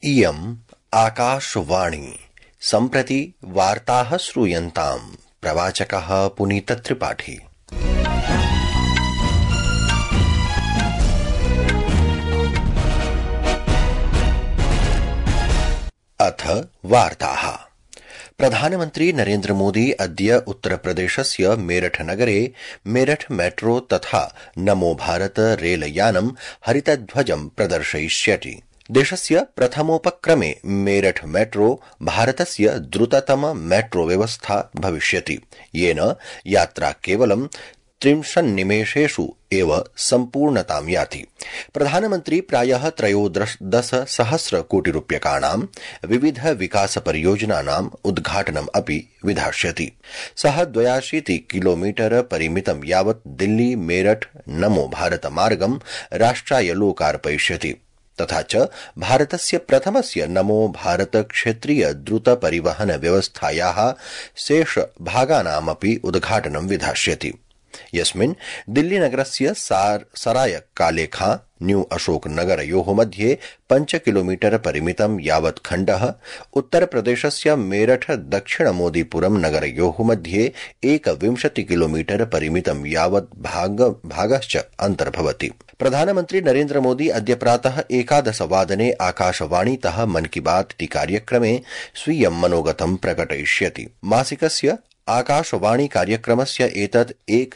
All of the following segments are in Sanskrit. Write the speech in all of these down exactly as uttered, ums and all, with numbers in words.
इयम् आकाशवाणी सम्प्रति वार्ताः श्रूयन्ताम्। प्रवाचकः पुनीत त्रिपाठी। अथ वार्ताः। प्रधानमन्त्री नरेन्द्र मोदी अद्य उत्तरप्रदेशस्य मेरठ नगरे मेरठ मेट्रो तथा नमो भारत रेलयानं हरितध्वजं प्रदर्शयिष्यति। देशस्य प्रथमोपक्रमे मेरठ मेट्रो भारतस्य द्रुततम मेट्रो व्यवस्था भविष्यति, येन यात्रा केवलं त्रिंशन्निमेषेषु एव सम्पूर्णतां याति। प्रधानमन्त्री प्रायः त्रयोदश सहस्र कोटि रूप्यकाणां विविध विकास परियोजनानाम् उद्घाटनम् अपि विधास्यति। सः द्वयाशीति किलोमीटर परिमितं यावत् दिल्ली मेरठ नमो भारत मार्गं राष्ट्राय लोकार्पयिष्यति, तथा च भारतस्य प्रथमस्य नमो भारत क्षेत्रीय द्रुत परिवहन व्यवस्थायाः शेष भागानामपि उद्घाटनं विधास्यति, यस्मिन् दिल्लीनगरस्य सार सराय कालेखा न्यू अशोक नगरयोः मध्ये पञ्च किलोमीटर परिमितं यावत् खण्डः, उत्तरप्रदेशस्य मेरठ दक्षिण मोदीपुरम नगरयोः मध्ये एकविंशति किलोमीटर परिमितं यावत् भाग भागश्च अन्तर्भवति। प्रधानमन्त्री नरेन्द्र मोदी अद्य प्रातः एकादश वादने आकाशवाणीतः मन की बात इति कार्यक्रमे स्वीयं मनोगतं प्रकटयिष्यति। मासिकस्य आकाशवाणी कार्यक्रमस्य एतत्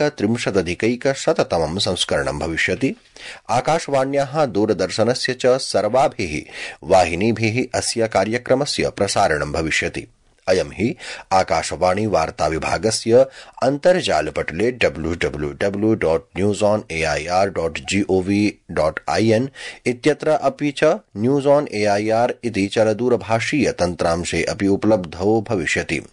एकत्रिंशदधिकैकशततमं संस्करणं भविष्यति। आकाशवाण्याः दूरदर्शनस्य च सर्वाभिः वाहिनीभिः अस्य कार्यक्रमस्य प्रसारणं भविष्यति। अयं हि आकाशवाणी वार्ता विभागस्य अन्तर्जालपटले W W W dot news on A I R dot GOV dot I N इत्यत्र अपि च news on A I R इति चलदूरभाषीय तन्त्रांशे अपि उपलब्धो भविष्यति।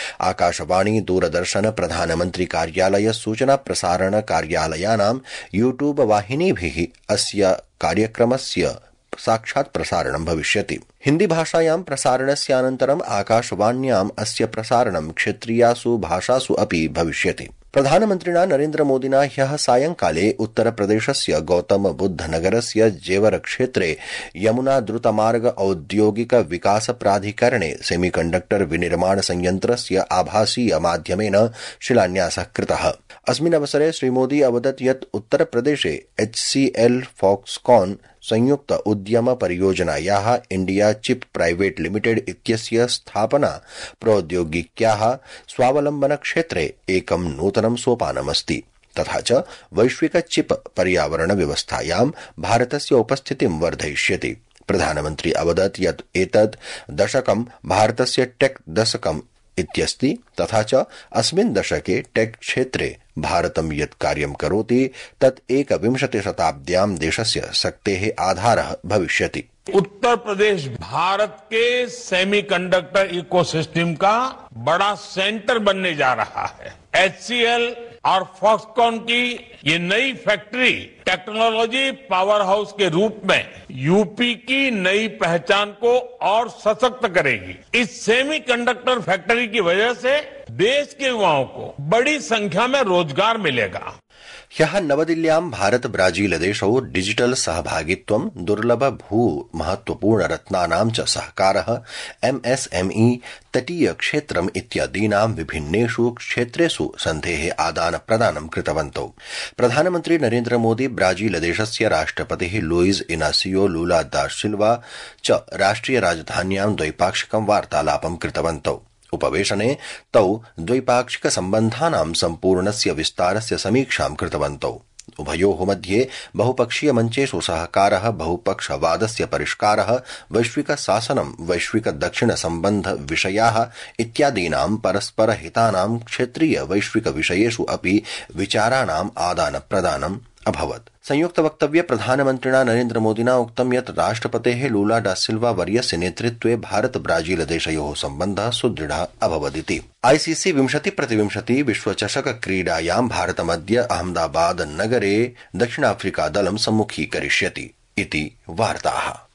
आकाशवाणी दूरदर्शन प्रधानमन्त्री कार्यालय सूचना प्रसारण कार्यालयानां यूट्यूब वाहिनीभिः अस्य कार्यक्रमस्य साक्षात् प्रसारणं भविष्यति। हिन्दी भाषायां प्रसारणस्य अनन्तरं आकाशवाण्याम् अस्य प्रसारणं क्षेत्रीयासु भाषासु अपि भविष्यति। प्रधानमन्त्रिणा नरेन्द्र मोदिना ह्यः सायंकाले उत्तरप्रदेशस्य गौतम बुद्ध नगरस्य जेवर क्षेत्रे यमुना द्रुतमार्ग औद्योगिक विकास प्राधिकरणे सेमीकण्डक्टर विनिर्माण संयन्त्रस्य आभासीय माध्यमेन शिलान्यासः कृतः। अस्मिन् अवसरे श्रीमोदी अवदत् यत् उत्तरप्रदेशे एच सी एल फॉक्सकॉन संयुक्त उद्यम परियोजनायाः इंडिया चिप प्राइवेट लिमिटेड इत्यस्य स्थापना प्रौद्योगिक्याः स्वावलम्बन क्षेत्रे एकं नूतनं सोपानमस्ति, तथा च वैश्विक चिप पर्यावरण व्यवस्थायां भारतस्य उपस्थितिं वर्धयिष्यति। प्रधानमन्त्री अवदत् यत् एतत् दशकं भारतस्य टेक् दशकम् इत्यस्ति, तथा च अस्मिन् दशके टेक् क्षेत्रे भारतं यत् कार्यं करोति तत् एकविंशति शताब्द्यां देशस्य शक्तेः आधारः भविष्यति। उत्तर प्रदेश भारत के सेमीकंडक्टर इकोसिस्टम का बड़ा सेंटर बनने जा रहा है। एच सी एल और फॉक्सकॉन की ये नई फैक्ट्री टेक्नोलॉजी पावर हाउस के रूप में यूपी की नई पहचान को और सशक्त करेगी। इस सेमीकंडक्टर फैक्ट्री की वजह से देश के युवाओं को बड़ी संख्या में रोजगार मिलेगा। ह्यः नवदिल्ल्यां भारत ब्राजील देशौ डिजिटल सहभागित्वं दुर्लभ भू महत्वपूर्ण रत्नानां च सहकारः एम एस एम ई तटीय क्षेत्रम् इत्यादीनां विभिन्नेषु क्षेत्रेषु सन्धेः आदान प्रदानं कृतवन्तौ। प्रधानमन्त्री नरेन्द्र मोदी ब्राजील देशस्य राष्ट्रपतिः लुइज इनासियो लूला दा सिल्वा च राष्ट्रिय राजधान्यां द्वैपाक्षिकं वार्तालापं कृतवन्तौ। उपवेशने तौ द्वैपाक्षिक सम्बन्धानां सम्पूर्णस्य विस्तारस्य समीक्षां कृतवन्तौ। उभयोः मध्ये बहुपक्षीय मञ्चेषु सहकारः, बहुपक्षवादस्य परिष्कारः, वैश्विक शासनं, वैश्विक दक्षिण सम्बन्ध विषयाः इत्यादीनां परस्पर हितानां क्षेत्रीय वैश्विक विषयेषु अपि विचाराणाम् आदान प्रदानम् अभवत्। संयुक्त वक्तव्ये प्रधानमन्त्रिणा नरेन्द्र मोदिना उक्तं यत् राष्ट्रपतेः लूला डा सिल्वा वर्यस्य नेतृत्वे भारत ब्राजील देशयोः सम्बन्धः सुदृढः अभवदिति। आईसीसी विंशति प्रतिविंशति विश्वचषक क्रीडायां भारतमद्य अहमदाबाद नगरे दक्षिणाफ्रीका दलं सम्मुखीकरिष्यति इति वार्ताः।